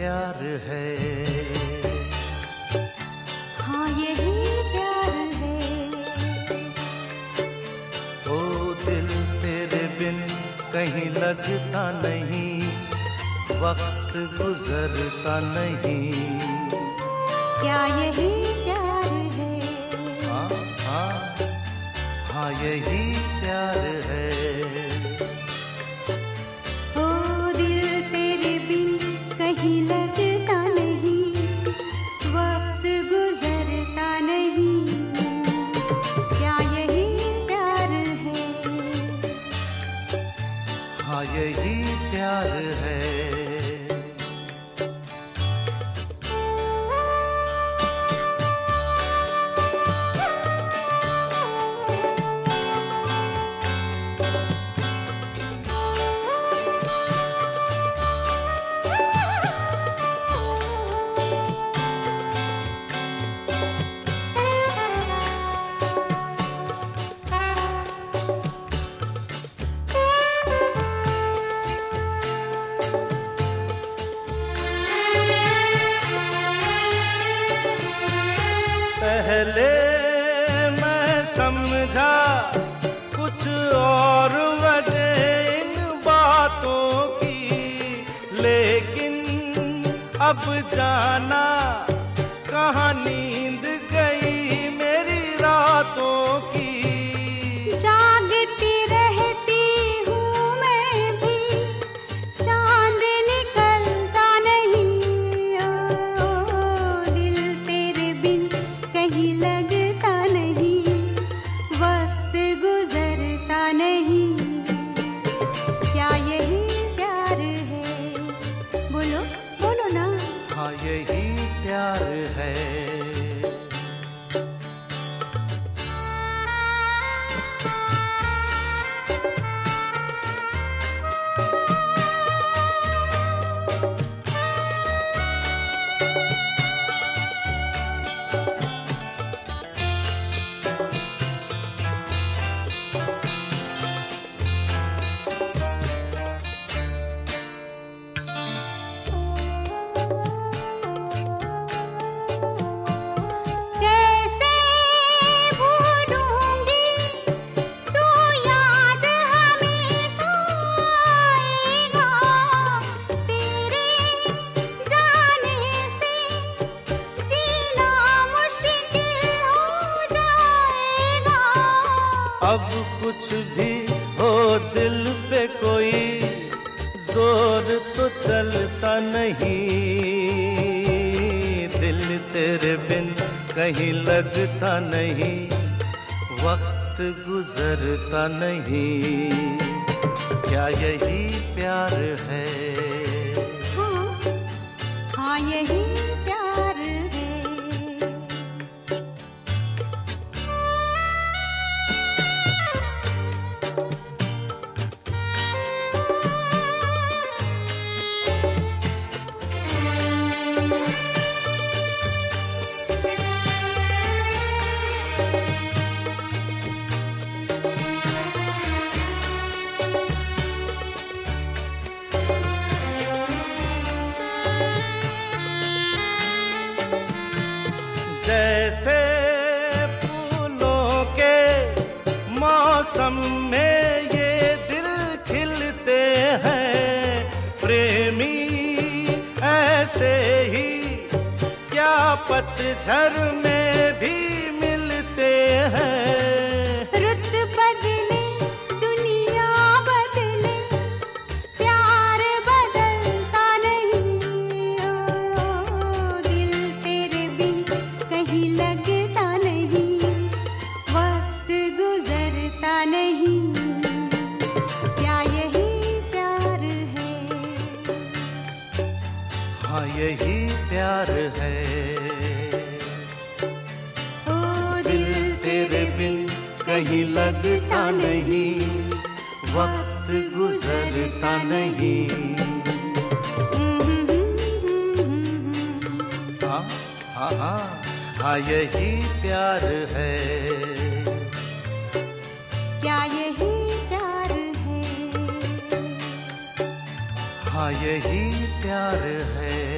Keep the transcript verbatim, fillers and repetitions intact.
प्यार है। हाँ यही प्यार है। ओ दिल तेरे बिन कहीं लगता नहीं, वक्त गुजरता नहीं। क्या यही प्यार है? हाँ हाँ हाँ यही प्यार है। ओ दिल तेरे बिन कहीं लगता नहीं, वक्त गुजरता नहीं। क्या यही प्यार है? हाँ यही प्यार है। पहले मैं समझा कुछ और वजह इन बातों की, लेकिन अब जाना कहाँ नींद गई मेरी रातों की। जागती रहती हूँ मैं भी, चांद निकलता नहीं। ओ दिल तेरे बिन कहीं लगता नहीं, वक्त गुजरता नहीं। क्या यही प्यार है? बोलो बोलो ना। हाँ यही प्यार है। अब कुछ भी हो दिल पे कोई जोर तो चलता नहीं, दिल तेरे बिन कहीं लगता नहीं, वक्त गुजरता नहीं। क्या यही प्यार है? हाँ, हाँ यही प्यार है। जैसे फूलों के मौसम में ये दिल खिलते हैं प्रेमी, ऐसे ही क्या पतझड़ में भी मिलते हैं। रुत बदले दुनिया बदले, प्यार बदलता नहीं। ओ दिल तेरे बिन कहीं लगता नहीं, वक्त गुजरता नहीं। क्या यही प्यार है? हाँ यही प्यार है। ओ दिल तेरे बिन कहीं लगता नहीं, वक्त गुजरता नहीं। हाँ हाँ हाँ हाँ यही प्यार है। क्या यही प्यार है? हाँ यही प्यार है।